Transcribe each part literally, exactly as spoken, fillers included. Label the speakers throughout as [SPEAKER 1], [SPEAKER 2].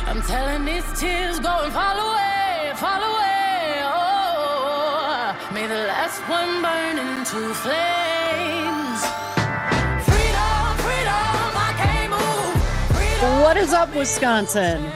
[SPEAKER 1] I'm telling these tears go and fall away, fall away. Oh, may the last one burn into flames. Freedom, freedom, I can't move. Freedom,
[SPEAKER 2] what is up, Wisconsin?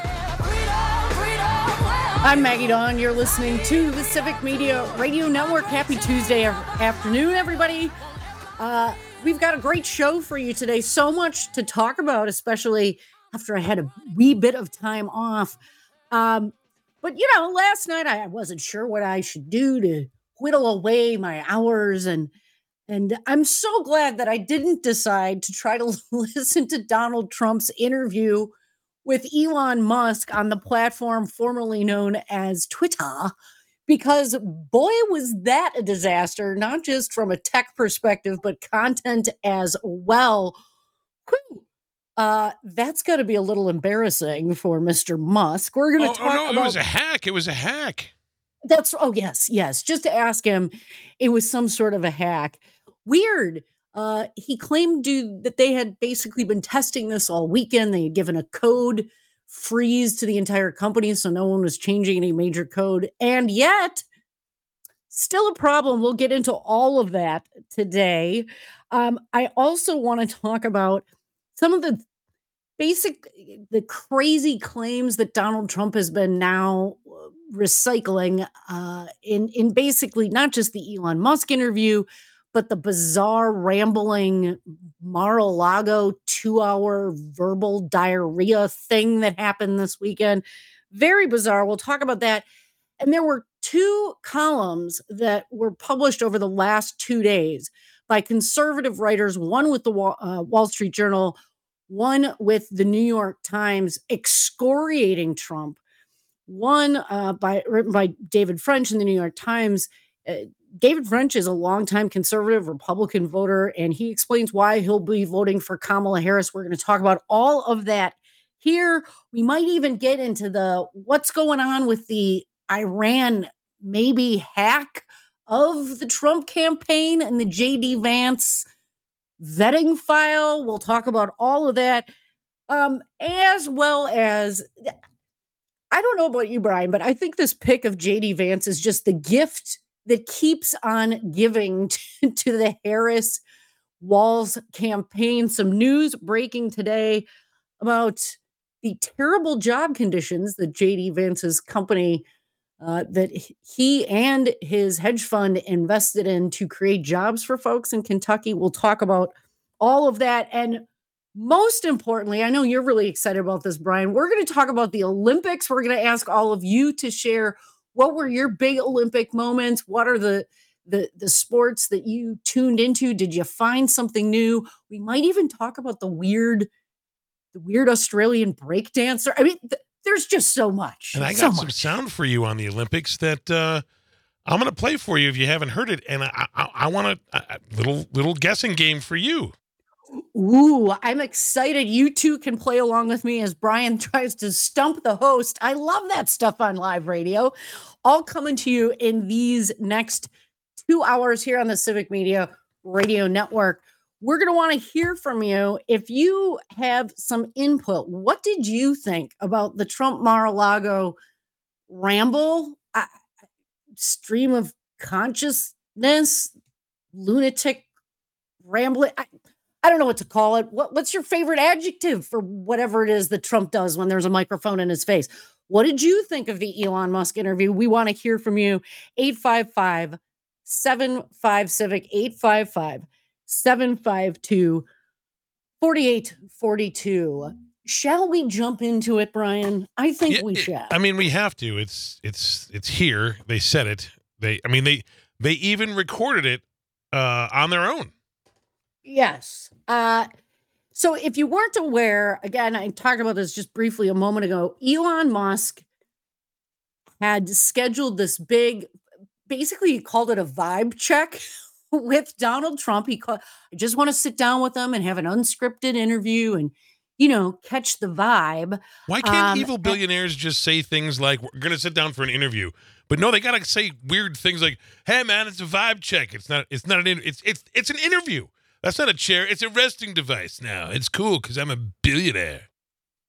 [SPEAKER 2] I'm Maggie Dawn. You're listening to the Civic Media Radio Network. Happy Tuesday afternoon, everybody. Uh, we've got a great show for you today. So much to talk about, especially after I had a wee bit of time off. Um, but, you know, last night I wasn't sure what I should do to whittle away my hours. And, and I'm so glad that I didn't decide to try to listen to Donald Trump's interview with Elon Musk on the platform formerly known as Twitter, because boy, was that a disaster, not just from a tech perspective, but content as well. Whew. Uh, that's got to be a little embarrassing for Mister Musk. We're going to
[SPEAKER 3] oh,
[SPEAKER 2] talk
[SPEAKER 3] oh, no,
[SPEAKER 2] about...
[SPEAKER 3] It was a hack. It was a hack.
[SPEAKER 2] That's, oh, yes, yes. Just to ask him, it was some sort of a hack. Weird. Uh, he claimed to, that they had basically been testing this all weekend. They had given a code freeze to the entire company, so no one was changing any major code. And yet, still a problem. We'll get into all of that today. Um, I also want to talk about some of the basic, the crazy claims that Donald Trump has been now recycling uh, in, in basically not just the Elon Musk interview, but the bizarre, rambling Mar-a-Lago two-hour verbal diarrhea thing that happened this weekend. Very bizarre. We'll talk about that. And there were two columns that were published over the last two days by conservative writers, one with the Wall, uh, Wall Street Journal, one with the New York Times, excoriating Trump. One uh, by written by David French in the New York Times. Uh, David French is a longtime conservative Republican voter, and he explains why he'll be voting for Kamala Harris. We're going to talk about all of that here. We might even get into the what's going on with the Iran maybe hack of the Trump campaign and the J D Vance vetting file. We'll talk about all of that, um, as well as, I don't know about you, Brian, but I think this pic of J D Vance is just the gift that keeps on giving to, to the Harris Walz campaign. Some news breaking today about the terrible job conditions that J D Vance's company, uh, that he and his hedge fund invested in to create jobs for folks in Kentucky. We'll talk about all of that. And most importantly, I know you're really excited about this, Brian. We're going to talk about the Olympics. We're going to ask all of you to share what were your big Olympic moments? What are the, the, the sports that you tuned into? Did you find something new? We might even talk about the weird, the weird Australian breakdancer. I mean, th- there's just so much.
[SPEAKER 3] And I
[SPEAKER 2] so
[SPEAKER 3] got some
[SPEAKER 2] much.
[SPEAKER 3] sound for you on the Olympics that uh, I'm going to play for you if you haven't heard it. And I, I, I want a, a little little guessing game for you.
[SPEAKER 2] Ooh, I'm excited. You two can play along with me as Brian tries to stump the host. I love that stuff on live radio. All coming to you in these next two hours here on the Civic Media Radio Network. We're going to want to hear from you. If you have some input, what did you think about the Trump Mar-a-Lago ramble, uh, stream of consciousness, lunatic rambling? I, I don't know what to call it. What, what's your favorite adjective for whatever it is that Trump does when there's a microphone in his face? What did you think of the Elon Musk interview? We want to hear from you. eight five five, seven five, Civic, eight five five, seven five two, four eight four two. Shall we jump into it, Brian? I think
[SPEAKER 3] Yeah,
[SPEAKER 2] we
[SPEAKER 3] it-
[SPEAKER 2] shall.
[SPEAKER 3] I mean, we have to. It's it's it's here. They said it. They. I mean, they they even recorded it uh, on their own.
[SPEAKER 2] Yes. Uh, so if you weren't aware, again, I talked about this just briefly a moment ago. Elon Musk had scheduled this big, basically he called it a vibe check with Donald Trump. He called, I just want to sit down with him and have an unscripted interview and, you know, catch the vibe.
[SPEAKER 3] Why can't
[SPEAKER 2] Um,
[SPEAKER 3] evil billionaires just say things like, we're going to sit down for an interview? But no, they got to say weird things like, hey, man, it's a vibe check. It's not, it's not an, inter- it's, it's, it's an interview. That's not a chair. It's a resting device now. It's cool because I'm a billionaire.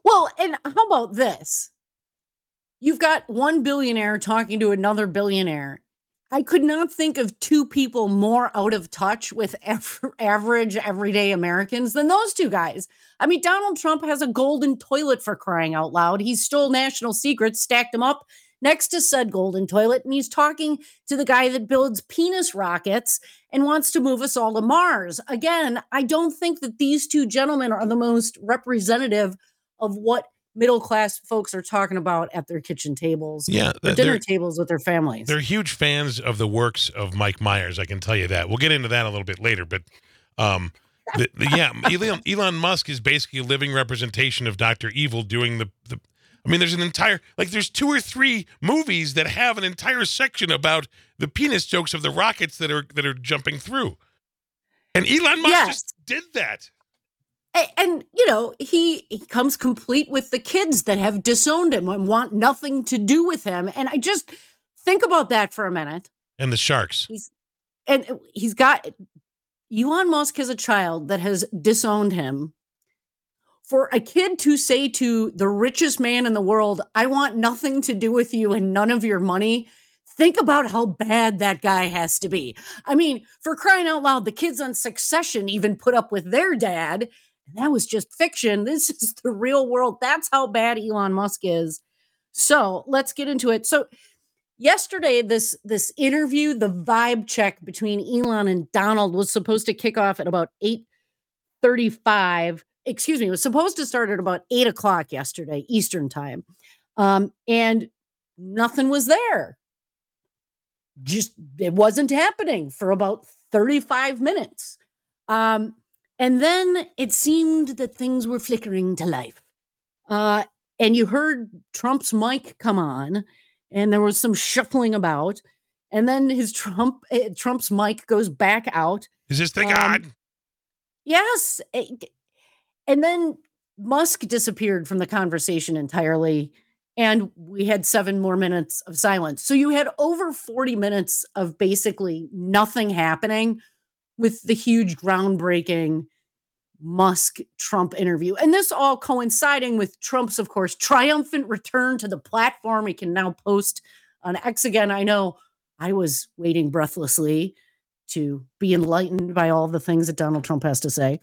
[SPEAKER 2] Well, and how about this? You've got one billionaire talking to another billionaire. I could not think of two people more out of touch with av- average, everyday Americans than those two guys. I mean, Donald Trump has a golden toilet, for crying out loud. He stole national secrets, stacked them up next to said golden toilet, and he's talking to the guy that builds penis rockets and wants to move us all to Mars. Again, I don't think that these two gentlemen are the most representative of what middle-class folks are talking about at their kitchen tables,
[SPEAKER 3] Yeah,
[SPEAKER 2] or
[SPEAKER 3] th-
[SPEAKER 2] dinner
[SPEAKER 3] they're
[SPEAKER 2] tables with their families.
[SPEAKER 3] they're huge fans of the works of Mike Myers. I can tell you that. We'll get into that a little bit later, but um, the, the, yeah, Elon, Elon Musk is basically a living representation of Doctor Evil doing the the. I mean, there's an entire like there's two or three movies that have an entire section about the penis jokes of the rockets that are that are jumping through, and Elon Musk
[SPEAKER 2] Yes.
[SPEAKER 3] just did that.
[SPEAKER 2] A- And, you know, he, he comes complete with the kids that have disowned him and want nothing to do with him. And I just think about that for a minute.
[SPEAKER 3] And the sharks.
[SPEAKER 2] He's and he's got Elon Musk has a child that has disowned him. For a kid to say to the richest man in the world, I want nothing to do with you and none of your money. Think about how bad that guy has to be. I mean, for crying out loud, the kids on Succession even put up with their dad. And that was just fiction. This is the real world. That's how bad Elon Musk is. So let's get into it. So yesterday, this, this interview, the vibe check between Elon and Donald was supposed to kick off at about eight thirty-five. Excuse me, it was supposed to start at about eight o'clock yesterday, Eastern time. Um, and nothing was there. Just, it wasn't happening for about thirty-five minutes. Um, and then it seemed that things were flickering to life. Uh, and you heard Trump's mic come on, and there was some shuffling about. And then his Trump uh, Trump's mic goes back out.
[SPEAKER 3] Is this thing
[SPEAKER 2] Um,
[SPEAKER 3] on?
[SPEAKER 2] Yes. it- And then Musk disappeared from the conversation entirely. And we had seven more minutes of silence. So you had over forty minutes of basically nothing happening with the huge groundbreaking Musk Trump interview. And this all coinciding with Trump's, of course, triumphant return to the platform. He can now post on X again. I know I was waiting breathlessly to be enlightened by all the things that Donald Trump has to say.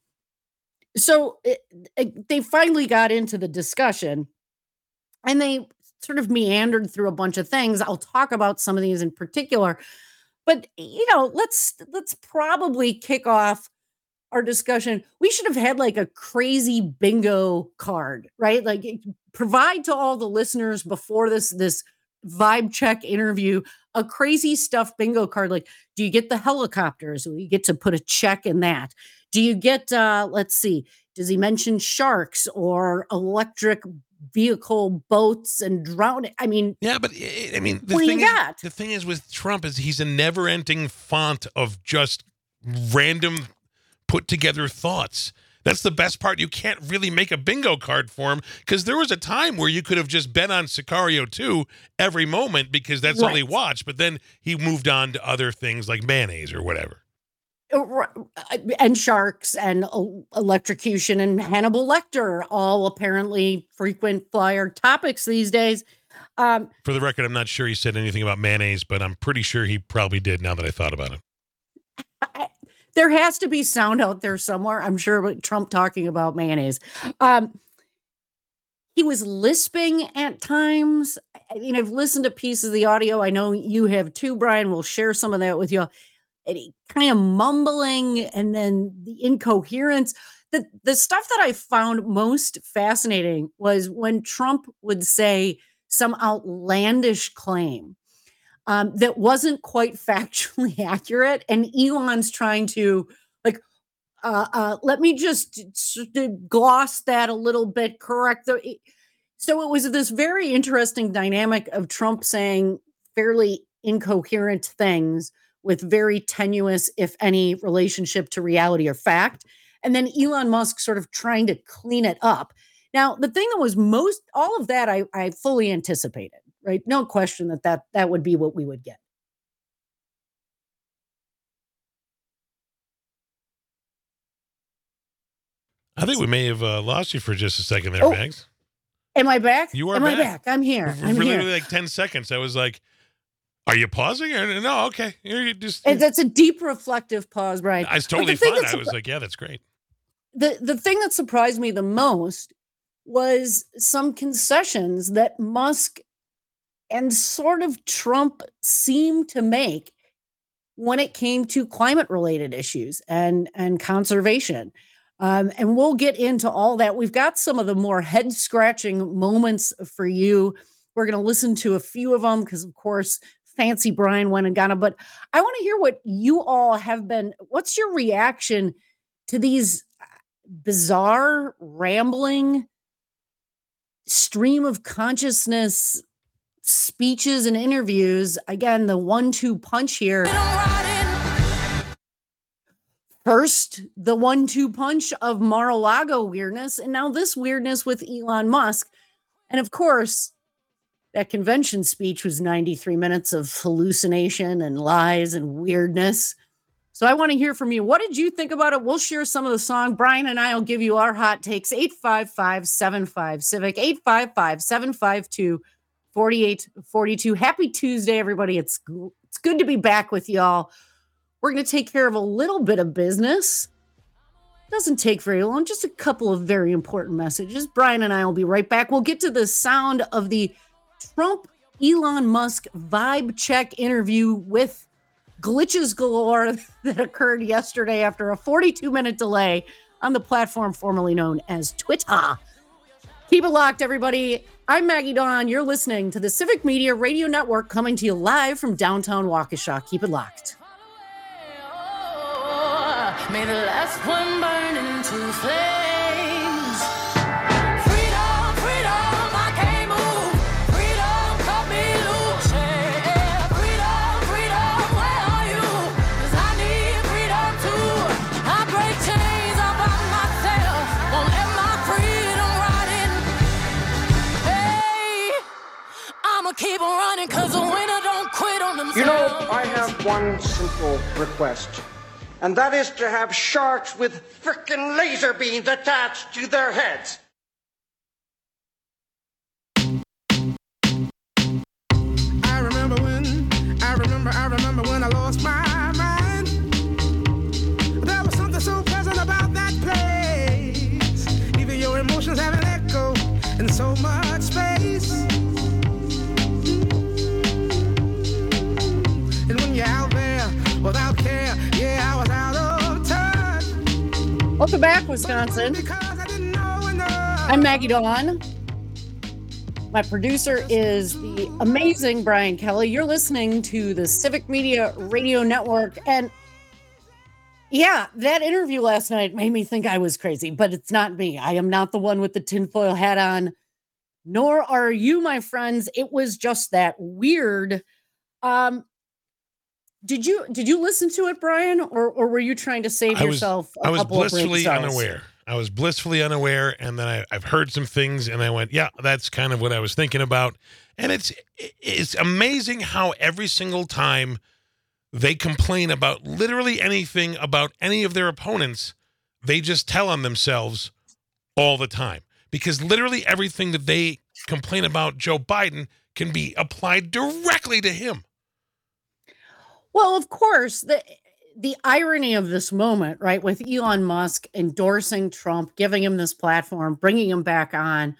[SPEAKER 2] So it, it- they finally got into the discussion and they sort of meandered through a bunch of things. I'll talk about some of these in particular, but you know, let's let's probably kick off our discussion. We should have had like a crazy bingo card, right? Like it- provide to all the listeners before this this vibe check interview a crazy stuff bingo card. Like, do you get the helicopters? You get to put a check in that. Do you get, uh, let's see, does he mention sharks or electric vehicle boats and drowning? I mean,
[SPEAKER 3] Yeah, but I I mean, the
[SPEAKER 2] What do you
[SPEAKER 3] thing is,
[SPEAKER 2] got?
[SPEAKER 3] the thing is with Trump is he's a never-ending font of just random put together thoughts. That's the best part. You can't really make a bingo card for him because there was a time where you could have just bet on Sicario two every moment because that's all he
[SPEAKER 2] Right.
[SPEAKER 3] watched. But then he moved on to other things like mayonnaise or whatever.
[SPEAKER 2] uh, r- uh, and sharks and el- electrocution and Hannibal Lecter, all apparently frequent flyer topics these days. Um,
[SPEAKER 3] For the record, I'm not sure he said anything about mayonnaise, but I'm pretty sure he probably did now that I thought about it.
[SPEAKER 2] I- there has to be sound out there somewhere, I'm sure, with Trump talking about mayonnaise. Um, he was lisping at times. I mean, I've listened to pieces of the audio. I know you have too, Brian. We'll share some of that with you. And he kind of mumbling and then the incoherence. The, the stuff that I found most fascinating was when Trump would say some outlandish claim um, that wasn't quite factually accurate. And Elon's trying to like, uh, uh, let me just sort of gloss that a little bit, correct. the- it- So it was this very interesting dynamic of Trump saying fairly incoherent things with very tenuous, if any, relationship to reality or fact. And then Elon Musk sort of trying to clean it up. Now, the thing that was most, all of that I, I fully anticipated, right? No question that, that that would be what we would get.
[SPEAKER 3] I think we may have uh, lost you for just a second there,
[SPEAKER 2] Oh,
[SPEAKER 3] Mags.
[SPEAKER 2] Am I back?
[SPEAKER 3] You are
[SPEAKER 2] Am
[SPEAKER 3] back.
[SPEAKER 2] I back? I'm here.
[SPEAKER 3] For
[SPEAKER 2] I'm
[SPEAKER 3] literally
[SPEAKER 2] here.
[SPEAKER 3] like ten seconds, I was like, are you pausing? Or, no, okay. You're just.
[SPEAKER 2] And that's a deep, reflective pause, Brian.
[SPEAKER 3] I was
[SPEAKER 2] But
[SPEAKER 3] totally
[SPEAKER 2] the thing
[SPEAKER 3] fine.
[SPEAKER 2] that's
[SPEAKER 3] I was like, yeah, that's great.
[SPEAKER 2] the the thing that surprised me the most was some concessions that Musk and sort of Trump seemed to make when it came to climate related issues and and conservation. Um, and we'll get into all that. We've got some of the more head scratching moments for you. We're going to listen to a few of them because, of course, Fancy Brian went and got them. But I want to hear what you all have been. What's your reaction to these bizarre, rambling, stream of consciousness speeches and interviews? Again, the one two punch here. First, the one two punch of Mar-a-Lago weirdness, and now this weirdness with Elon Musk. And of course, that convention speech was ninety-three minutes of hallucination and lies and weirdness. So I want to hear from you. What did you think about it? We'll share some of the song. Brian and I will give you our hot takes. eight five five, seven five, Civic, eight five five, seven five two, four eight four two. Happy Tuesday, everybody. It's, it's good to be back with y'all. We're going to take care of a little bit of business. Doesn't take very long, just a couple of very important messages. Brian and I will be right back. We'll get to the sound of the Trump Elon Musk vibe check interview with glitches galore that occurred yesterday after a forty-two minute delay on the platform formerly known as Twitter. Keep it locked, everybody. I'm Maggie Dawn. You're listening to the Civic Media Radio Network, coming to you live from downtown Waukesha. Keep it locked.
[SPEAKER 1] May the last one burn into flames. Freedom, freedom, I can't move. Freedom, cut me loose. Yeah. Freedom, freedom, where are you? 'Cause I need freedom too. I break chains all by myself. Won't let my freedom rot in. Hey, I'ma keep on running 'cause the winner don't quit on themselves.
[SPEAKER 4] You know, I have one simple request. And that is to have sharks with frickin' laser beams attached to their heads.
[SPEAKER 5] I remember when, I remember, I remember when I lost my mind. There was something so pleasant about that place. Even your emotions have an echo in so much space. And when you're out there without care, yeah, I was out of touch.
[SPEAKER 2] Welcome back, Wisconsin. I'm Maggie Dawn. My producer is the amazing Brian Kelly. You're listening to the Civic Media Radio Network. And yeah, that interview last night made me think I was crazy, but it's not me. I am not the one with the tinfoil hat on, nor are you, my friends. It was just that weird. Um, Did you did you listen to it, Brian, or or were you trying to save
[SPEAKER 3] I was,
[SPEAKER 2] yourself a
[SPEAKER 3] I was
[SPEAKER 2] couple of brain
[SPEAKER 3] blissfully
[SPEAKER 2] cells?
[SPEAKER 3] unaware. I was blissfully unaware, and then I, I've heard some things, and I went, yeah, that's kind of what I was thinking about. And it's it's amazing how every single time they complain about literally anything about any of their opponents, they just tell on themselves all the time. Because literally everything that they complain about Joe Biden can be applied directly to him.
[SPEAKER 2] Well, of course, the the irony of this moment, right, with Elon Musk endorsing Trump, giving him this platform, bringing him back on,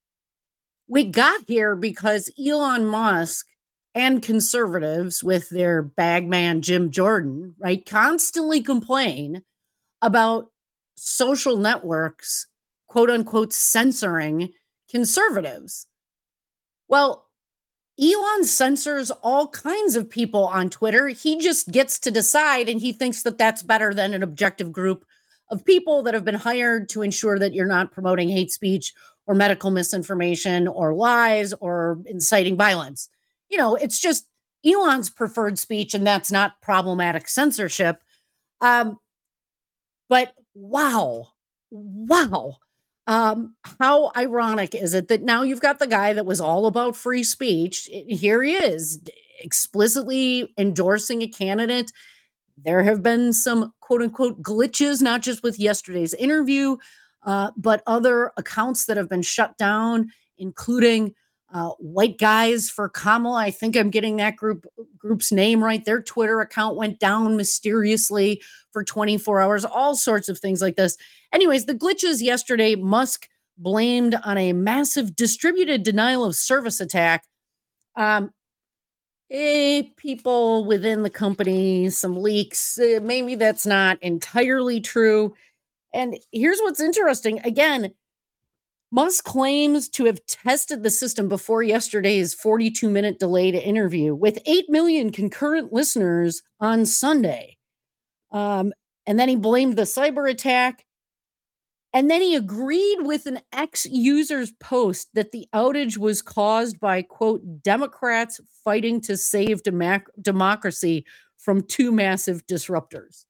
[SPEAKER 2] we got here because Elon Musk and conservatives with their bagman Jim Jordan, right, constantly complain about social networks, quote unquote, censoring conservatives. Well, Elon censors all kinds of people on Twitter. He just gets to decide, and he thinks that that's better than an objective group of people that have been hired to ensure that you're not promoting hate speech or medical misinformation or lies or inciting violence. You know, it's just Elon's preferred speech, and that's not problematic censorship. Um, but wow, wow. Um, how ironic is it that now you've got the guy that was all about free speech. Here he is explicitly endorsing a candidate. There have been some quote unquote glitches, not just with yesterday's interview, uh, but other accounts that have been shut down, including uh, White Guys for Kamala. I think I'm getting that group group's name right. Their Twitter account went down mysteriously for twenty-four hours, all sorts of things like this. Anyways, the glitches yesterday, Musk blamed on a massive distributed denial of service attack. Um, eh, people within the company, some leaks, eh, maybe that's not entirely true. And here's what's interesting. Again, Musk claims to have tested the system before yesterday's forty-two minute delayed interview with eight million concurrent listeners on Sunday. Um, and then he blamed the cyber attack. And then he agreed with an ex-user's post that the outage was caused by, quote, Democrats fighting to save democ- democracy from two massive disruptors.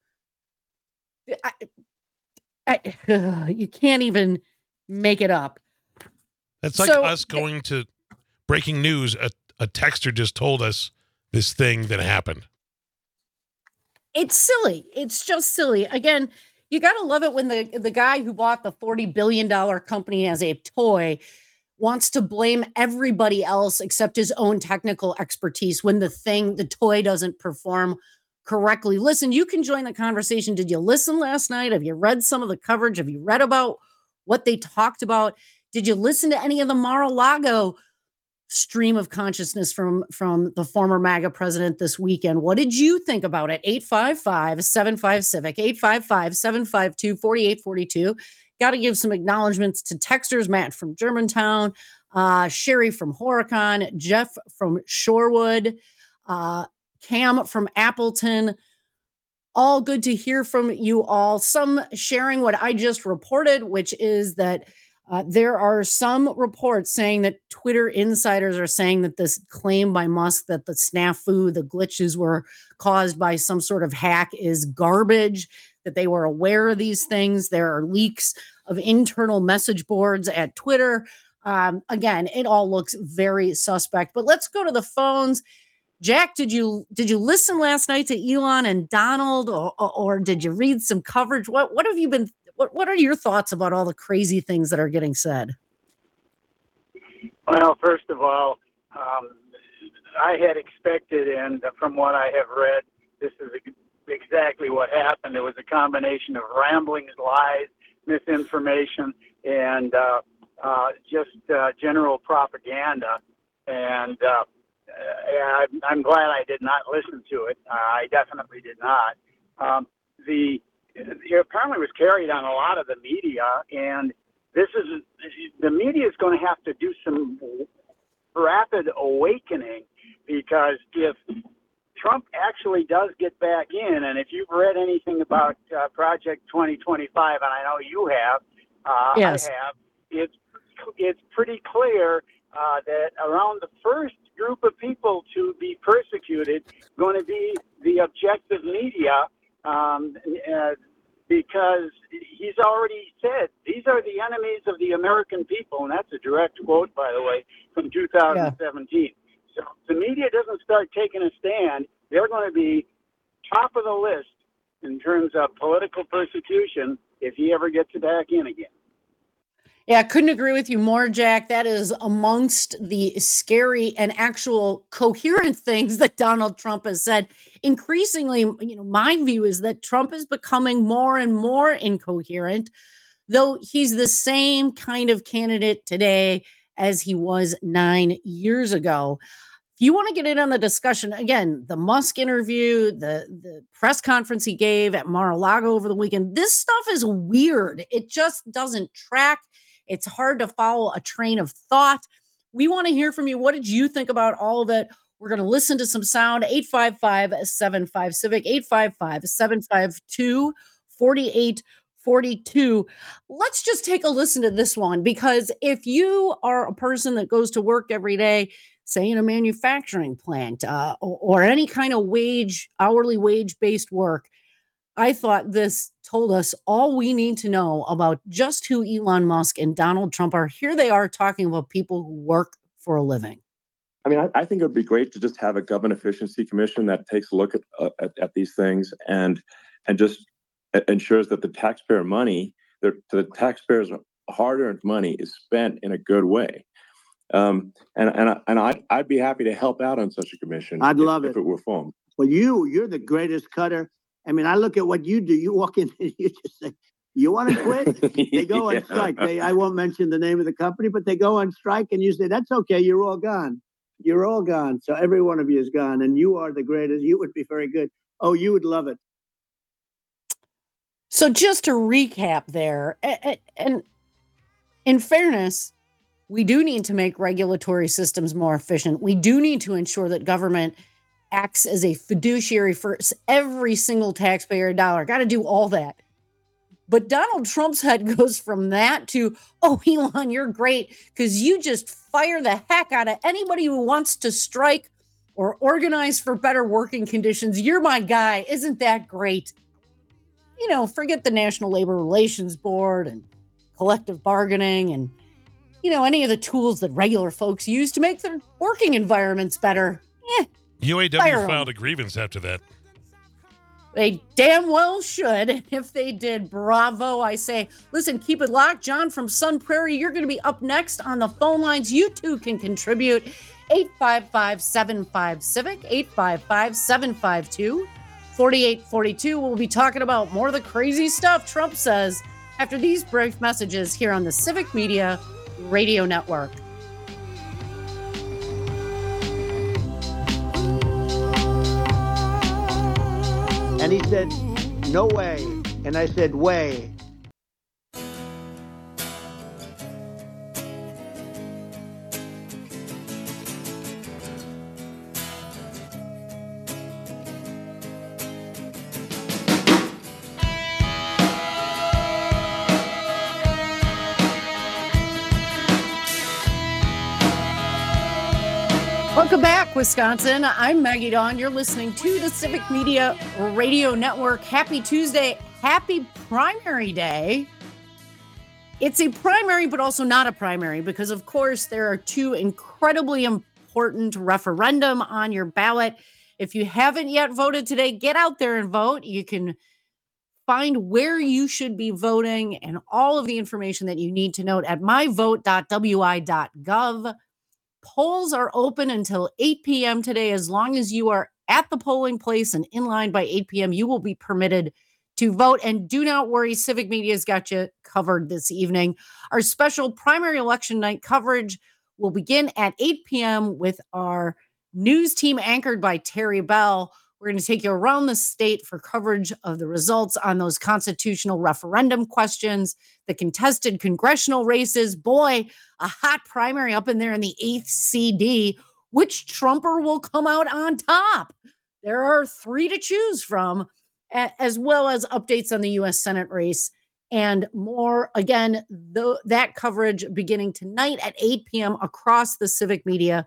[SPEAKER 2] I, I, uh, you can't even make it up.
[SPEAKER 3] That's like
[SPEAKER 2] So-
[SPEAKER 3] us going to breaking news. A, a texter just told us this thing that happened.
[SPEAKER 2] It's silly. It's just silly. Again, you got to love it when the, the guy who bought the forty billion dollars company as a toy wants to blame everybody else except his own technical expertise when the thing, the toy doesn't perform correctly. Listen, you can join the conversation. Did you listen last night? Have you read some of the coverage? Have you read about what they talked about? Did you listen to any of the Mar-a-Lago stream of consciousness from, from the former MAGA president this weekend? What did you think about it? eight five five, seven five, civic, eight five five, seven five two, four eight four two. Got to give some acknowledgments to texters, Matt from Germantown, uh, Sherry from Horicon, Jeff from Shorewood, uh, Cam from Appleton. All good to hear from you all. Some sharing what I just reported, which is that Uh, there are some reports saying that Twitter insiders are saying that this claim by Musk that the snafu, the glitches were caused by some sort of hack is garbage, that they were aware of these things. There are leaks of internal message boards at Twitter. Um, again, it all looks very suspect, but let's go to the phones. Jack, did you did you listen last night to Elon and Donald, or, or, or did you read some coverage? What what have you been What what are your thoughts about all the crazy things that are getting said?
[SPEAKER 6] Well, first of all, um, I had expected, and from what I have read, this is exactly what happened. It was a combination of ramblings, lies, misinformation, and uh, uh, just uh, general propaganda. And uh, uh, I'm glad I did not listen to it. Uh, I definitely did not. Um, the It apparently was carried on a lot of the media, and this is the media is going to have to do some rapid awakening, because if Trump actually does get back in, and if you've read anything about uh, Project twenty twenty-five, and I know you have, uh,
[SPEAKER 2] Yes.
[SPEAKER 6] I have, it's it's pretty clear uh, that around the first group of people to be persecuted going to be the objective media. Um, uh, because he's already said these are the enemies of the American people, and that's a direct quote, by the way, from two thousand seventeen. Yeah. So if the media doesn't start taking a stand, they're going to be top of the list in terms of political persecution if he ever gets back in again.
[SPEAKER 2] Yeah, I couldn't agree with you more, Jack. That is amongst the scary and actual coherent things that Donald Trump has said. Increasingly, you know, my view is that Trump is becoming more and more incoherent, though he's the same kind of candidate today as he was nine years ago. If you want to get in on the discussion, again, the Musk interview, the, the press conference he gave at Mar-a-Lago over the weekend, this stuff is weird. It just doesn't track. It's hard to follow a train of thought. We want to hear from you. What did you think about all of it? We're going to listen to some sound. eight five five, seven five, civic, eight five five, seven five two, four eight four two. Let's just take a listen to this one, because if you are a person that goes to work every day, say in a manufacturing plant uh, or, or any kind of wage, hourly wage-based work, I thought this told us all we need to know about just who Elon Musk and Donald Trump are. Here they are talking about people who work for a living.
[SPEAKER 7] I mean, I, I think it would be great to just have a government efficiency commission that takes a look at uh, at, at these things and and just ensures that the taxpayer money the, the taxpayers' hard-earned money is spent in a good way. Um, and and, I, and I, I'd be happy to help out on such a commission.
[SPEAKER 8] I'd
[SPEAKER 7] if,
[SPEAKER 8] love
[SPEAKER 7] if
[SPEAKER 8] it.
[SPEAKER 7] it were formed.
[SPEAKER 8] Well, you, you're the greatest cutter. I mean, I look at what you do. You walk in and you just say, you want to quit? They go on
[SPEAKER 7] Yeah.
[SPEAKER 8] strike. They, I won't mention the name of the company, but they go on strike and you say, that's okay. You're all gone. You're all gone. So every one of you is gone and you are the greatest. You would be very good. Oh, you would love it.
[SPEAKER 2] So just to recap there, a- a- and in fairness, we do need to make regulatory systems more efficient. We do need to ensure that government acts as a fiduciary for every single taxpayer dollar. Got to do all that. But Donald Trump's head goes from that to, oh, Elon, you're great because you just fire the heck out of anybody who wants to strike or organize for better working conditions. You're my guy. Isn't that great? You know, forget the National Labor Relations Board and collective bargaining and, you know, any of the tools that regular folks use to make their working environments better. Eh,
[SPEAKER 3] U A
[SPEAKER 2] Fire 'em.
[SPEAKER 3] W filed a grievance after that.
[SPEAKER 2] they damn well should. If they did, bravo, I say. Listen, keep it locked. John from Sun Prairie, you're going to be up next on the phone lines. You too can contribute. eight five five, seven five, Civic, eight five five, seven five two, four eight four two. We'll be talking about more of the crazy stuff Trump says after these brief messages here on the Civic Media Radio Network.
[SPEAKER 8] And he said, no way. And I said, way.
[SPEAKER 2] Welcome back, Wisconsin. I'm Maggie Dawn. You're listening to the Civic Media Radio Network. Happy Tuesday. Happy primary day. It's a primary, but also not a primary because, of course, there are two incredibly important referendum on your ballot. If you haven't yet voted today, get out there and vote. You can find where you should be voting and all of the information that you need to know at my vote dot w i dot gov. Polls are open until eight p.m. today. As long as you are at the polling place and in line by eight p.m., you will be permitted to vote. And do not worry, Civic Media's got you covered this evening. Our special primary election night coverage will begin at eight p.m. with our news team anchored by Terry Bell. We're going to take you around the state for coverage of the results on those constitutional referendum questions, the contested congressional races. Boy, a hot primary up in there in the eighth C D. Which Trumper will come out on top? There are three to choose from, as well as updates on the U S Senate race and more. Again, the, that coverage beginning tonight at eight p.m. across the Civic Media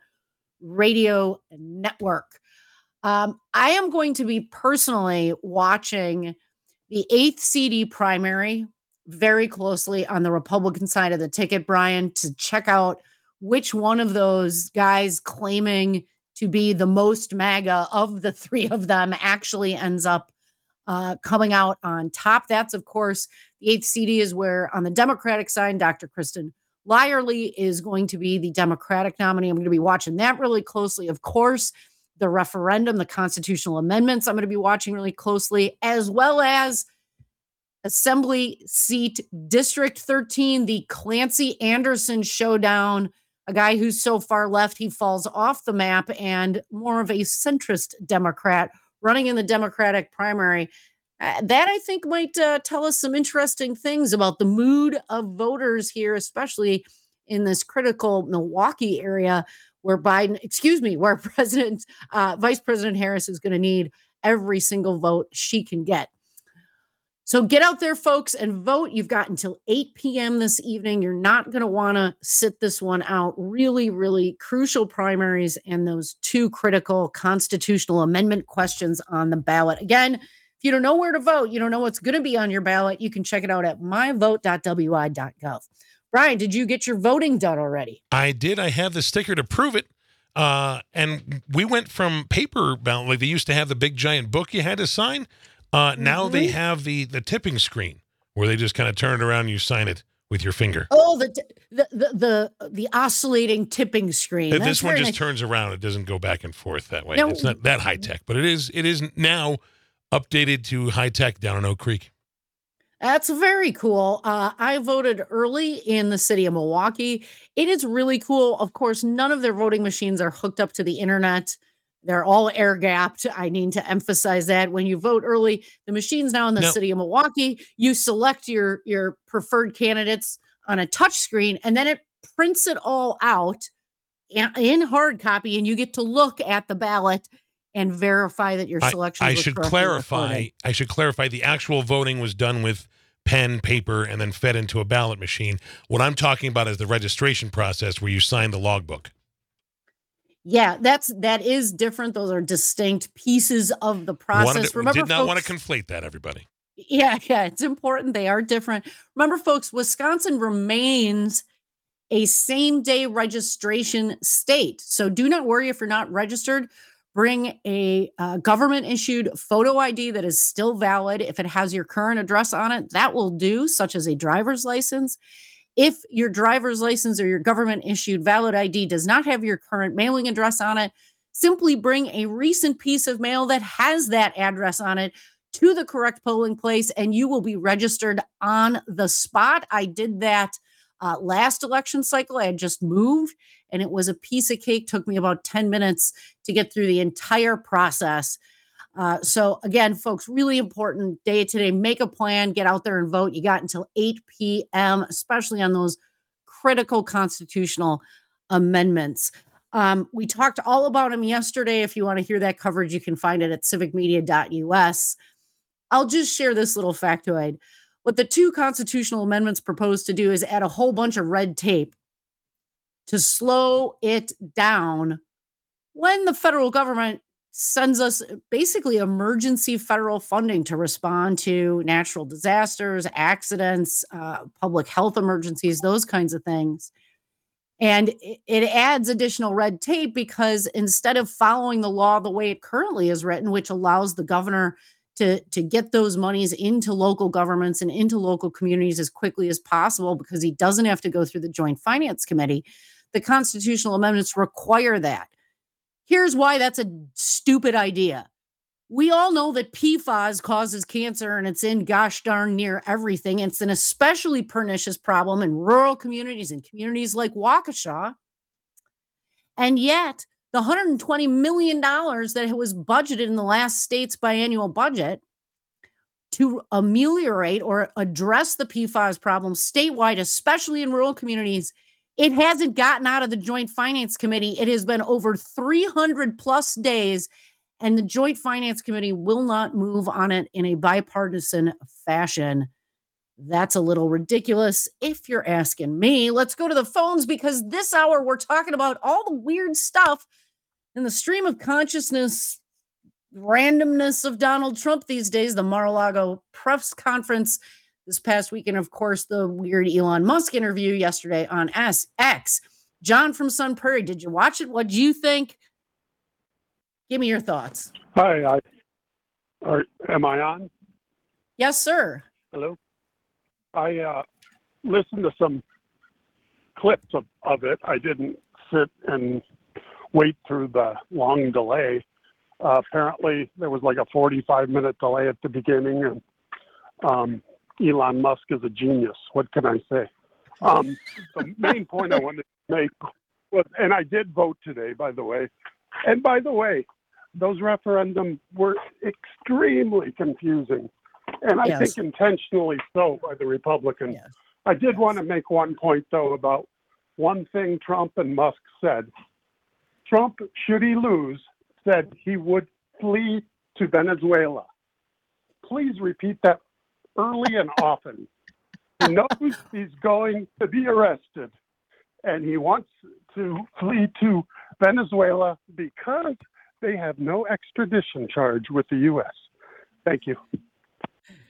[SPEAKER 2] Radio Network. Um, I am going to be personally watching the eighth C D primary very closely on the Republican side of the ticket, Brian, to check out which one of those guys claiming to be the most MAGA of the three of them actually ends up uh, coming out on top. That's, of course, the eighth C D is where on the Democratic side, Doctor Kristen Lyerly is going to be the Democratic nominee. I'm going to be watching that really closely. Of course, the referendum, the constitutional amendments, I'm going to be watching really closely, as well as Assembly seat District thirteen, the Clancy Anderson showdown, a guy who's so far left, he falls off the map, and more of a centrist Democrat running in the Democratic primary. Uh, that, I think, might uh, tell us some interesting things about the mood of voters here, especially in this critical Milwaukee area where Biden, excuse me, where President, uh, Vice President Harris is going to need every single vote she can get. So get out there, folks, and vote. You've got until eight p.m. this evening. You're not going to want to sit this one out. Really, really crucial primaries and those two critical constitutional amendment questions on the ballot. Again, if you don't know where to vote, you don't know what's going to be on your ballot, you can check it out at my vote dot w i dot gov. Brian, did you get your voting done already?
[SPEAKER 3] I did. I have the sticker to prove it. Uh, and we went from paper ballot, like they used to have the big giant book you had to sign. Uh, mm-hmm. Now they have the the tipping screen where they just kind of turn it around and you sign it with your finger.
[SPEAKER 2] Oh, the the the the, the oscillating tipping screen.
[SPEAKER 3] Th-
[SPEAKER 2] That's
[SPEAKER 3] This one
[SPEAKER 2] very
[SPEAKER 3] just
[SPEAKER 2] nice.
[SPEAKER 3] turns around. It doesn't go back and forth that way.
[SPEAKER 2] Now-
[SPEAKER 3] It's not that high tech, but it is. It is now updated to high tech down in Oak Creek.
[SPEAKER 2] That's very cool. Uh, I voted early in the city of Milwaukee. It is really cool. Of course, none of their voting machines are hooked up to the internet. They're all air gapped. I need to emphasize that when you vote early, the machines now in the
[SPEAKER 3] Now-
[SPEAKER 2] city of Milwaukee, you select your your preferred candidates on a touch screen, and then it prints it all out in in hard copy, and you get to look at the ballot and verify that your
[SPEAKER 3] I,
[SPEAKER 2] selection.
[SPEAKER 3] I should clarify. I should clarify. The actual voting was done with pen, paper, and then fed into a ballot machine. What I'm talking about is the registration process where you sign the logbook.
[SPEAKER 2] Yeah, that's that is different. Those are distinct pieces of the process.
[SPEAKER 3] Wanted to-
[SPEAKER 2] Remember,
[SPEAKER 3] did not want to
[SPEAKER 2] folks-
[SPEAKER 3] conflate that, everybody.
[SPEAKER 2] Yeah, yeah, it's important. They are different. Remember, folks, Wisconsin remains a same day registration state. So do not worry if you're not registered. Bring a uh, government issued photo I D that is still valid. If it has your current address on it, that will do, such as a driver's license. If your driver's license or your government issued valid I D does not have your current mailing address on it, simply bring a recent piece of mail that has that address on it to the correct polling place, and you will be registered on the spot. I did that uh, last election cycle. I had just moved, and it was a piece of cake. Took me about ten minutes to get through the entire process. Uh, so again, folks, really important day today. Make a plan, get out there and vote. You got until eight p.m., especially on those critical constitutional amendments. Um, we talked all about them yesterday. If you want to hear that coverage, you can find it at civic media dot U S. I'll just share this little factoid. What the two constitutional amendments propose to do is add a whole bunch of red tape to slow it down when the federal government sends us basically emergency federal funding to respond to natural disasters, accidents, uh, public health emergencies, those kinds of things. And it, it adds additional red tape because instead of following the law the way it currently is written, which allows the governor to, to get those monies into local governments and into local communities as quickly as possible because he doesn't have to go through the Joint Finance Committee, the constitutional amendments require that. Here's why that's a stupid idea. We all know that P FAS causes cancer and it's in gosh darn near everything. It's an especially pernicious problem in rural communities and communities like Waukesha. And yet, the one hundred twenty million dollars that was budgeted in the last state's biannual budget to ameliorate or address the P FAS problem statewide, especially in rural communities, it hasn't gotten out of the Joint Finance Committee. It has been over three hundred plus days, and the Joint Finance Committee will not move on it in a bipartisan fashion. That's a little ridiculous if you're asking me. Let's go to the phones because this hour we're talking about all the weird stuff in the stream of consciousness, randomness of Donald Trump these days, the Mar-a-Lago press conference this past weekend, of course, the weird Elon Musk interview yesterday on S X. John from Sun Prairie, did you watch it? What do you think? Give me your thoughts.
[SPEAKER 9] Hi, I, are, am I on?
[SPEAKER 2] Yes, sir.
[SPEAKER 9] Hello? I uh, listened to some clips of, of it. I didn't sit and wait through the long delay. Uh, apparently, there was like a forty-five minute delay at the beginning, and um, Elon Musk is a genius. What can I say? Um, the main point I wanted to make was, and I did vote today, by the way. And by the way, those referendums were extremely confusing, and I
[SPEAKER 2] Yes.
[SPEAKER 9] think intentionally so by the Republicans.
[SPEAKER 2] Yes.
[SPEAKER 9] I did want to make one point, though, about one thing Trump and Musk said. Trump, should he lose, said he would flee to Venezuela. Please repeat that early and often. He knows he's going to be arrested, and he wants to flee to Venezuela because they have no extradition charge with the U S. Thank you.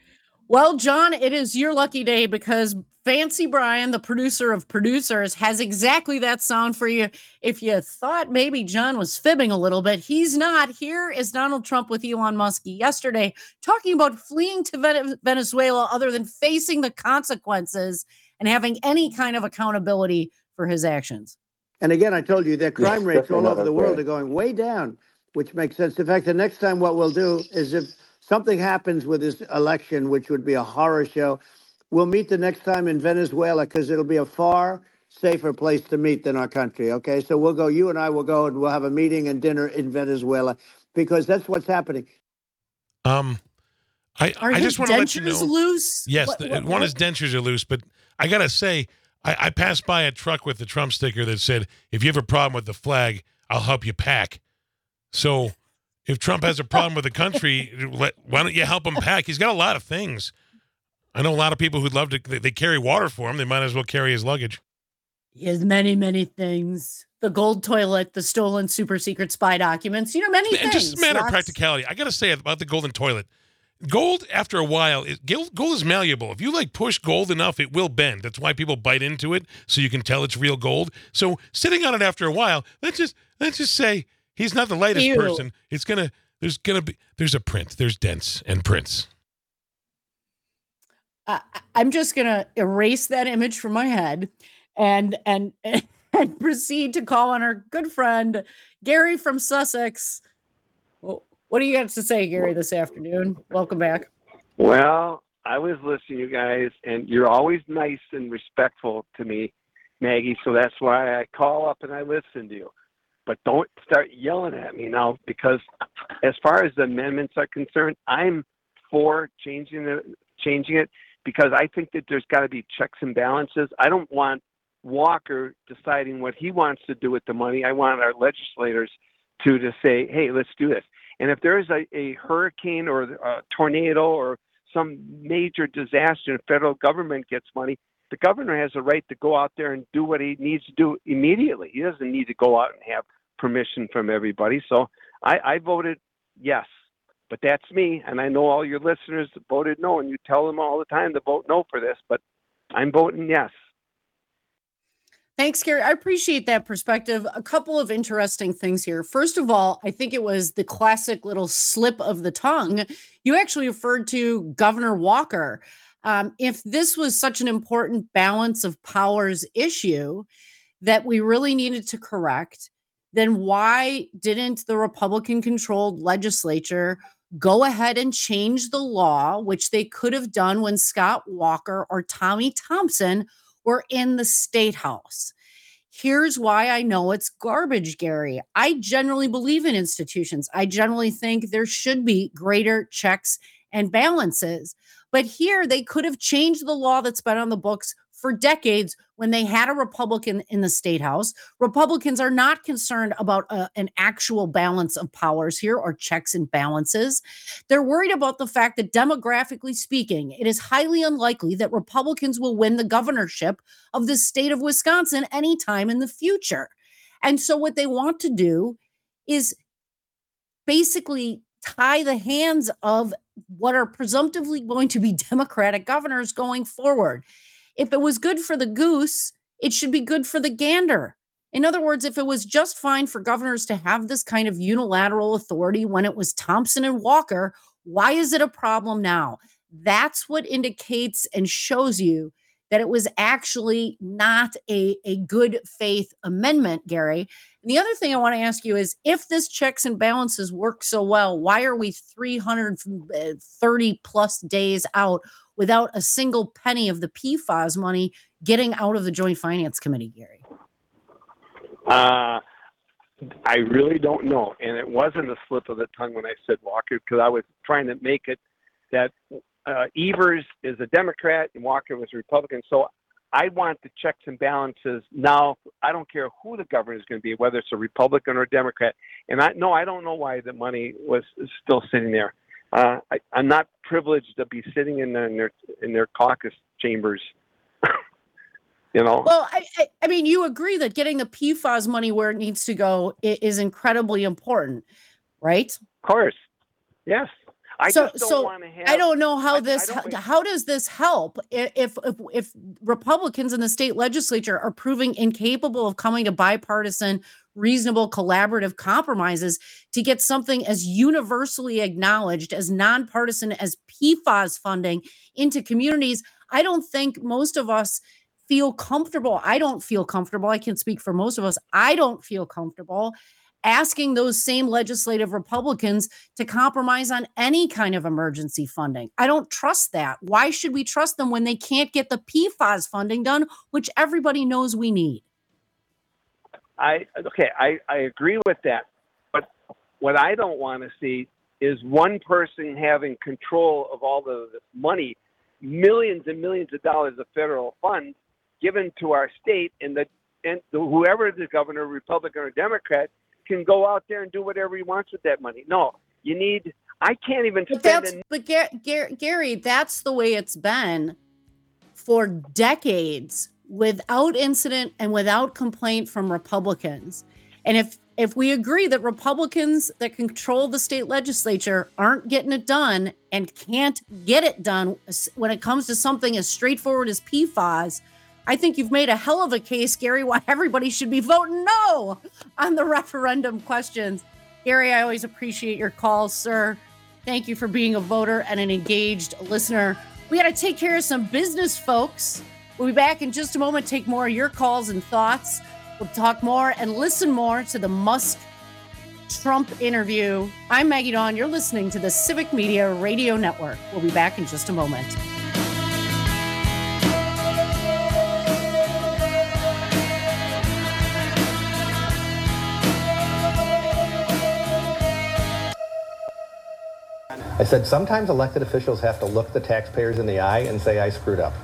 [SPEAKER 2] Well, John, it is your lucky day because Fancy Brian, the producer of producers, has exactly that sound for you. If you thought maybe John was fibbing a little bit, he's not. Here is Donald Trump with Elon Musk yesterday talking about fleeing to Venezuela other than facing the consequences and having any kind of accountability for his actions.
[SPEAKER 8] And again, I told you that crime
[SPEAKER 7] Yes,
[SPEAKER 8] rates
[SPEAKER 7] that's
[SPEAKER 8] all over
[SPEAKER 7] another
[SPEAKER 8] the world
[SPEAKER 7] way.
[SPEAKER 8] are going way down, which makes sense. In fact, the next time what we'll do is if something happens with this election, which would be a horror show, we'll meet the next time in Venezuela because it'll be a far safer place to meet than our country. Okay, so we'll go, you and I will go and we'll have a meeting and dinner in Venezuela because that's what's happening.
[SPEAKER 3] Um, I,
[SPEAKER 2] Are
[SPEAKER 3] I
[SPEAKER 2] his
[SPEAKER 3] just want to let you
[SPEAKER 2] dentures
[SPEAKER 3] know.
[SPEAKER 2] loose?
[SPEAKER 3] Yes,
[SPEAKER 2] What-
[SPEAKER 3] the,
[SPEAKER 2] what-
[SPEAKER 3] one
[SPEAKER 2] what-
[SPEAKER 3] his dentures are loose, but I gotta say, I, I passed by a truck with the Trump sticker that said, "If you have a problem with the flag, I'll help you pack." So, if Trump has a problem with the country, let, why don't you help him pack? He's got a lot of things. I know a lot of people who'd love to. They, they carry water for him. They might as well carry his luggage.
[SPEAKER 2] He has many, many things. The gold toilet, the stolen super secret spy documents, you know, many
[SPEAKER 3] And
[SPEAKER 2] things.
[SPEAKER 3] just a matter of
[SPEAKER 2] Lots-
[SPEAKER 3] practicality, I got to say about the golden toilet. Gold, after a while, is, gold, gold is malleable. If you like push gold enough, it will bend. That's why people bite into it, so you can tell it's real gold. So sitting on it after a while, let's just let's just say he's not the lightest
[SPEAKER 2] Ew.
[SPEAKER 3] person. It's gonna there's gonna be there's a print. There's dents and prints.
[SPEAKER 2] I, I'm just going to erase that image from my head and, and, and proceed to call on our good friend, Gary from Sussex. Well, what do you got to say, Gary, this afternoon? Welcome back.
[SPEAKER 10] Well, I was listening to you guys, and you're always nice and respectful to me, Maggie, so that's why I call up and I listen to you. But don't start yelling at me now, because as far as the amendments are concerned, I'm for changing the, changing it because I think that there's got to be checks and balances. I don't want Walker deciding what he wants to do with the money. I want our legislators to to say, hey, let's do this. And if there's a, a hurricane or a tornado or some major disaster and the federal government gets money, the governor has a right to go out there and do what he needs to do immediately. He doesn't need to go out and have permission from everybody. So I, I voted yes, but that's me. And I know all your listeners voted no, and you tell them all the time to vote no for this, but I'm voting yes.
[SPEAKER 2] Thanks, Gary. I appreciate that perspective. A couple of interesting things here. First of all, I think it was the classic little slip of the tongue. You actually referred to Governor Walker. Um, if this was such an important balance of powers issue that we really needed to correct, then why didn't the Republican-controlled legislature go ahead and change the law, which they could have done when Scott Walker or Tommy Thompson were in the State House? Here's why I know it's garbage, Gary. I generally believe in institutions. I generally think there should be greater checks and balances. But here they could have changed the law that's been on the books for decades when they had a Republican in the State House. Republicans are not concerned about a, an actual balance of powers here or checks and balances. They're worried about the fact that demographically speaking, it is highly unlikely that Republicans will win the governorship of the state of Wisconsin anytime in the future. And so what they want to do is basically tie the hands of what are presumptively going to be Democratic governors going forward. If it was good for the goose, it should be good for the gander. In other words, if it was just fine for governors to have this kind of unilateral authority when it was Thompson and Walker, why is it a problem now? That's what indicates and shows you that it was actually not a, a good faith amendment, Gary. And the other thing I want to ask you is, if this checks and balances work so well, why are we three hundred thirty plus days out without a single penny of the P FAS money getting out of the Joint Finance Committee, Gary?
[SPEAKER 10] Uh, I really don't know. And it wasn't a slip of the tongue when I said Walker, because I was trying to make it that uh, Evers is a Democrat and Walker was a Republican. So I want the checks and balances now. I don't care who the governor is going to be, whether it's a Republican or a Democrat. And I no, I don't know why the money was still sitting there. Uh, I, I'm not privileged to be sitting in their in their, in their caucus chambers. You know.
[SPEAKER 2] Well, I, I, I mean, you agree that getting the P FAS money where it needs to go is, is incredibly important, right?
[SPEAKER 10] Of course. Yes. I
[SPEAKER 2] so,
[SPEAKER 10] just don't
[SPEAKER 2] so
[SPEAKER 10] want to have.
[SPEAKER 2] I don't know how
[SPEAKER 10] I- I
[SPEAKER 2] this,
[SPEAKER 10] don't-
[SPEAKER 2] how, how does this help if, if, if, if Republicans in the state legislature are proving incapable of coming to bipartisan, reasonable, collaborative compromises to get something as universally acknowledged as nonpartisan as P FAS funding into communities? I don't think most of us feel comfortable. I don't feel comfortable. I can speak for most of us. I don't feel comfortable asking those same legislative Republicans to compromise on any kind of emergency funding. I don't trust that. Why should we trust them when they can't get the P FAS funding done, which everybody knows we need?
[SPEAKER 10] I okay, I, I agree with that. But what I don't want to see is one person having control of all the money, millions and millions of dollars of federal funds given to our state, and the and the, whoever the governor, Republican or Democrat, can go out there and do whatever he wants with that money. No, you need. I can't even
[SPEAKER 2] But
[SPEAKER 10] spend.
[SPEAKER 2] that's
[SPEAKER 10] an-
[SPEAKER 2] but Gar- Gar- Gary, that's the way it's been for decades, without incident and without complaint from Republicans. And if if we agree that Republicans that control the state legislature aren't getting it done and can't get it done when it comes to something as straightforward as P FAS, I think you've made a hell of a case, Gary, why everybody should be voting no on the referendum questions. Gary, I always appreciate your calls, sir. Thank you for being a voter and an engaged listener. We got to take care of some business, folks. We'll be back in just a moment, take more of your calls and thoughts. We'll talk more and listen more to the Musk-Trump interview. I'm Maggie Dawn. You're listening to the Civic Media Radio Network. We'll be back in just a moment.
[SPEAKER 11] I said sometimes elected officials have to look the taxpayers in the eye and say, I screwed up.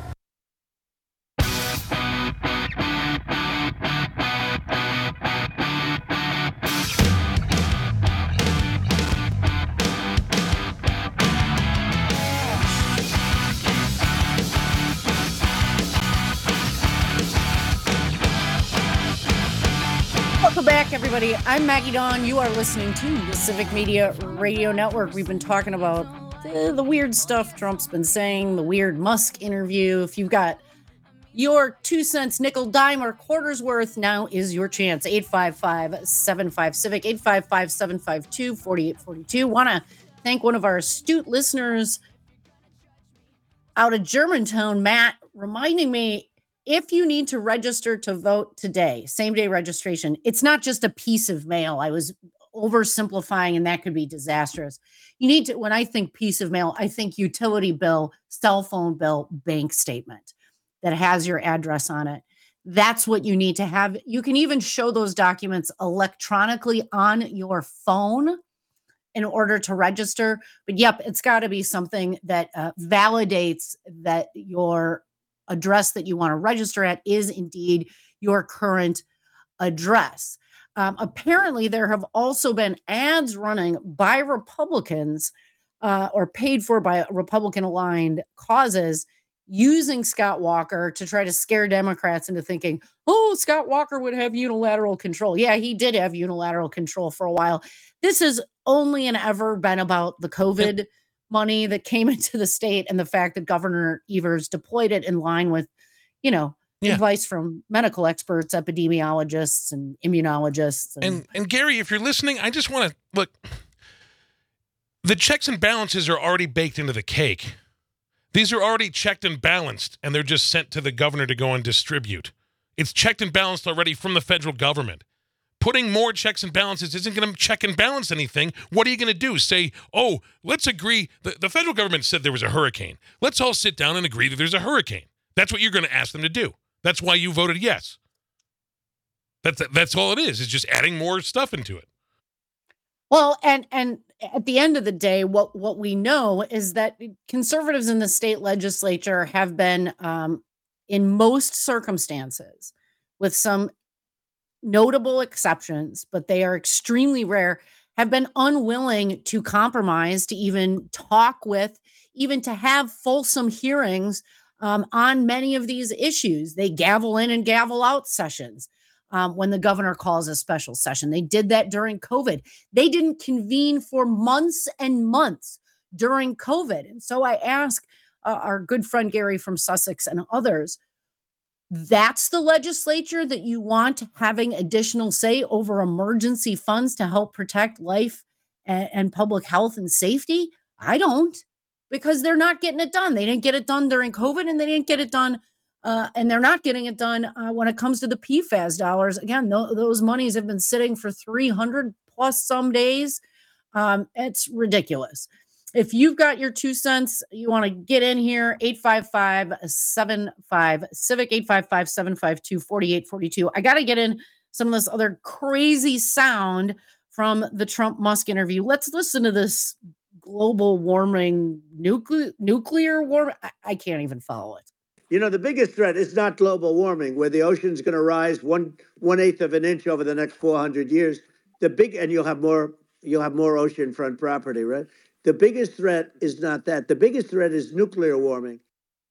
[SPEAKER 2] Welcome back, everybody. I'm Maggie Dawn. You are listening to the Civic Media Radio Network. We've been talking about the, the weird stuff Trump's been saying, the weird Musk interview. If you've got your two cents, nickel, dime, or quarters worth, now is your chance. eight five five, seven five, CIVIC, eight five five, seven five two, four eight four two. Want to thank one of our astute listeners out of Germantown, Matt, reminding me, if you need to register to vote today, same day registration, it's not just a piece of mail. I was oversimplifying and that could be disastrous. You need to, when I think piece of mail, I think utility bill, cell phone bill, bank statement that has your address on it. That's what you need to have. You can even show those documents electronically on your phone in order to register. But yep, it's got to be something that uh, validates that your address that you want to register at is indeed your current address. Um, apparently, there have also been ads running by Republicans uh, or paid for by Republican-aligned causes using Scott Walker to try to scare Democrats into thinking, oh, Scott Walker would have unilateral control. Yeah, he did have unilateral control for a while. This has only and ever been about the COVID money that came into the state and the fact that Governor Evers deployed it in line with, you know,
[SPEAKER 3] Yeah.
[SPEAKER 2] advice from medical experts, epidemiologists, and immunologists. And,
[SPEAKER 3] And and Gary, if you're listening, I just want to look. The checks and balances are already baked into the cake. These are already checked and balanced, and they're just sent to the governor to go and distribute. It's checked and balanced already from the federal government. Putting more checks and balances isn't going to check and balance anything. What are you going to do? Say, oh, let's agree. The, the federal government said there was a hurricane. Let's all sit down and agree that there's a hurricane. That's what you're going to ask them to do. That's why you voted yes. That's that's all it is. It's just adding more stuff into it.
[SPEAKER 2] well, and and at the end of the day, what what we know is that conservatives in the state legislature have been, um, in most circumstances, with some notable exceptions, but they are extremely rare, have been unwilling to compromise, to even talk with, even to have fulsome hearings um, on many of these issues. They gavel in and gavel out sessions um, when the governor calls a special session. They did that during COVID. They didn't convene for months and months during COVID. And so I ask uh, our good friend Gary from Sussex and others, that's the legislature that you want having additional say over emergency funds to help protect life and, and public health and safety? I don't, because they're not getting it done. They didn't get it done during COVID, and they didn't get it done, uh, and they're not getting it done uh, when it comes to the P FAS dollars. Again, th- those monies have been sitting for three hundred plus some days. Um, it's ridiculous. If you've got your two cents, you want to get in here, eight five five, seven five, Civic, eight five five, seven five two, four eight four two. I got to get in some of this other crazy sound from the Trump-Musk interview. Let's listen to this global warming, nuclear nuclear warming. I, I can't even follow it.
[SPEAKER 8] You know, the biggest threat is not global warming, where the ocean's going to rise one one eighth of an inch over the next four hundred years. The big, and you'll have more, you'll have more oceanfront property, right? The biggest threat is not that. The biggest threat is nuclear warming.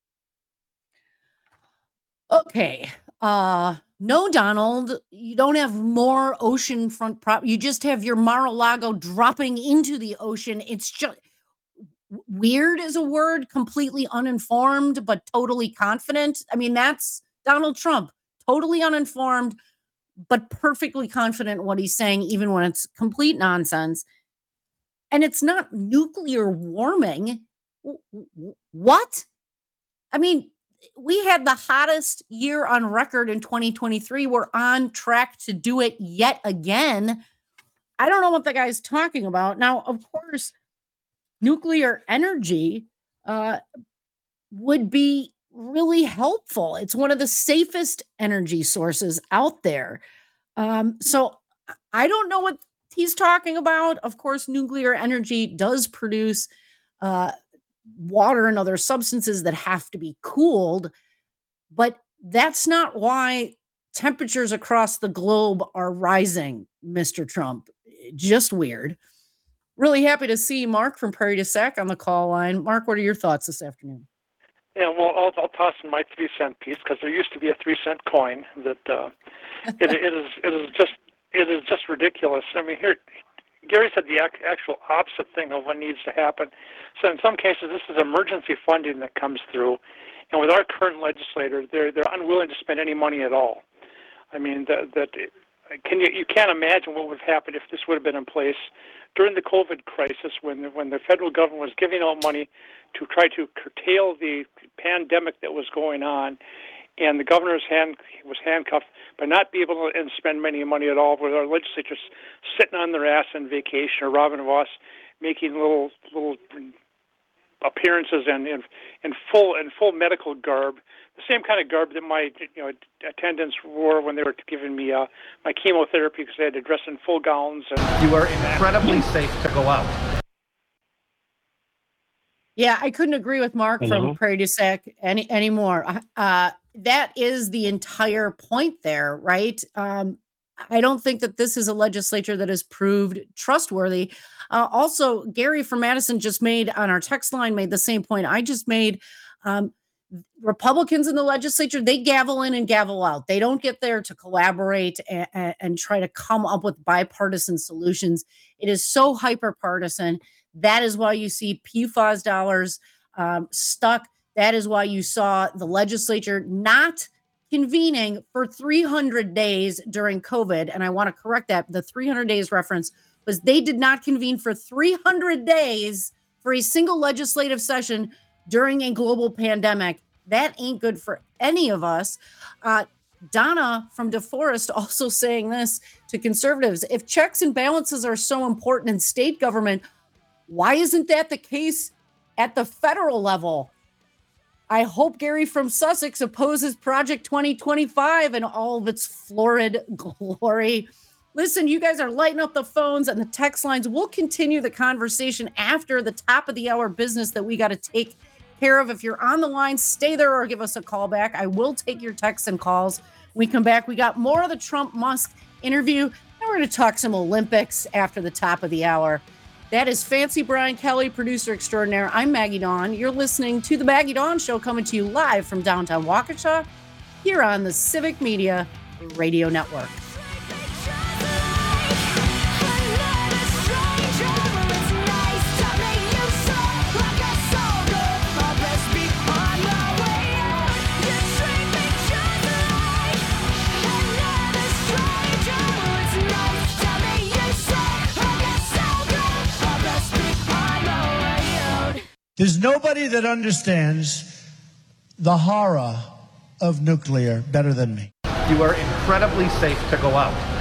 [SPEAKER 2] Okay. Uh, no, Donald, you don't have more oceanfront prop. You just have your Mar-a-Lago dropping into the ocean. It's just weird is a word, completely uninformed, but totally confident. I mean, that's Donald Trump, totally uninformed, but perfectly confident in what he's saying, even when it's complete nonsense. And it's not nuclear warming. What? I mean, we had the hottest year on record in twenty twenty-three. We're on track to do it yet again. I don't know what the guy's talking about. Now, of course, nuclear energy uh, would be really helpful. It's one of the safest energy sources out there. Um, so I don't know what he's talking about. Of course, nuclear energy does produce uh, water and other substances that have to be cooled, but that's not why temperatures across the globe are rising, Mister Trump. Just weird. Really happy to see Mark from Prairie du Sac on the call line. Mark, what are your thoughts this afternoon?
[SPEAKER 12] Yeah, well, I'll, I'll toss in my three cent piece, because there used to be a three cent coin that uh, it, it is it is just it is just ridiculous. I mean, here Gary said the ac- actual opposite thing of what needs to happen. So in some cases, this is emergency funding that comes through, and with our current legislator, they're they're unwilling to spend any money at all. I mean, that that can you you can't imagine what would have happened if this would have been in place during the COVID crisis, when the, when the federal government was giving out money to try to curtail the pandemic that was going on, and the governor's hand was handcuffed by not being able to spend any money at all, with our legislators sitting on their ass on vacation, or Robin Voss making little little appearances in, in in full in full medical garb, the same kind of garb that my you know attendants wore when they were giving me uh, my chemotherapy, because they had to dress in full gowns. And,
[SPEAKER 11] you are incredibly safe to go out.
[SPEAKER 2] Yeah, I couldn't agree with Mark
[SPEAKER 11] Hello?
[SPEAKER 2] from Prairie du Sac any anymore. Uh, that is the entire point there, right? Um, I don't think that this is a legislature that has proved trustworthy. Uh, also, Gary from Madison just made on our text line made the same point I just made. Um, Republicans in the legislature, they gavel in and gavel out. They don't get there to collaborate and, and, and try to come up with bipartisan solutions. It is so hyper partisan. That is why you see P FAS dollars um, stuck. That is why you saw the legislature not convening for three hundred days during COVID. And I want to correct that. The three hundred days reference was they did not convene for three hundred days for a single legislative session during a global pandemic. That ain't good for any of us. Uh, Donna from DeForest also saying this to conservatives: if checks and balances are so important in state government, why isn't that the case at the federal level? I hope Gary from Sussex opposes Project twenty twenty-five and all of its florid glory. Listen, you guys are lighting up the phones and the text lines. We'll continue the conversation after the top of the hour business that we got to take care of. If you're on the line, stay there or give us a call back. I will take your texts and calls. When we come back, we got more of the Trump-Musk interview, and we're going to talk some Olympics after the top of the hour. That is Fancy Brian Kelly, producer extraordinaire. I'm Maggie Dawn. You're listening to The Maggie Dawn Show, coming to you live from downtown Waukesha here on the Civic Media Radio Network.
[SPEAKER 1] Nice to meet you, so
[SPEAKER 13] There's nobody that understands the horror of nuclear better than me.
[SPEAKER 11] You are incredibly safe to go out.